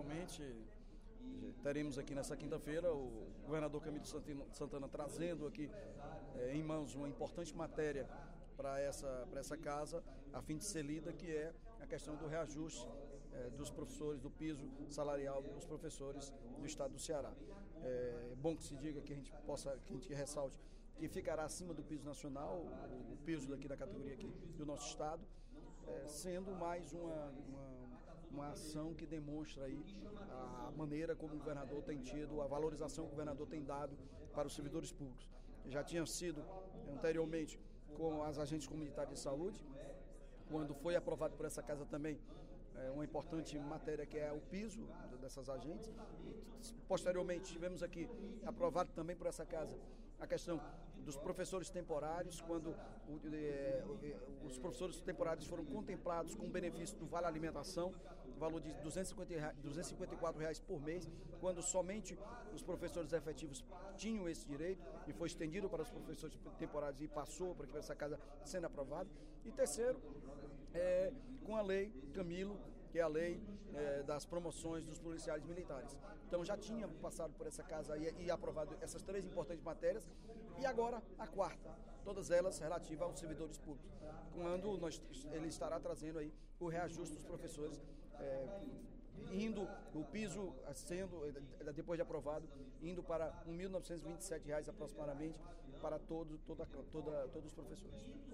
realmente teremos aqui nessa quinta-feira o governador Camilo Santana trazendo aqui em mãos uma importante matéria para essa casa, a fim de ser lida, que é a questão do reajuste dos professores, do piso salarial dos professores do estado do Ceará. É bom que se diga, que a gente ressalte que ficará acima do piso nacional, o piso daqui da categoria aqui do nosso estado, sendo mais uma ação que demonstra aí a maneira como o governador tem tido, a valorização que o governador tem dado para os servidores públicos. Já tinha sido anteriormente com as agentes comunitárias de saúde, quando foi aprovado por essa casa também uma importante matéria, que é o piso dessas agentes. Posteriormente tivemos aqui aprovado também por essa casa a questão dos professores temporários, quando os professores temporários foram contemplados com o benefício do Vale Alimentação, valor de R$ 254 por mês, quando somente os professores efetivos tinham esse direito, e foi estendido para os professores temporários e passou para essa casa sendo aprovada. E terceiro, com a lei Camilo, que é a lei das promoções dos policiais militares. Então já tinha passado por essa casa e aprovado essas três importantes matérias, e agora a quarta, todas elas relativas aos servidores públicos, quando ele estará trazendo aí o reajuste dos professores, indo o piso sendo, depois de aprovado, indo para R$ 1.927 aproximadamente para todos os professores.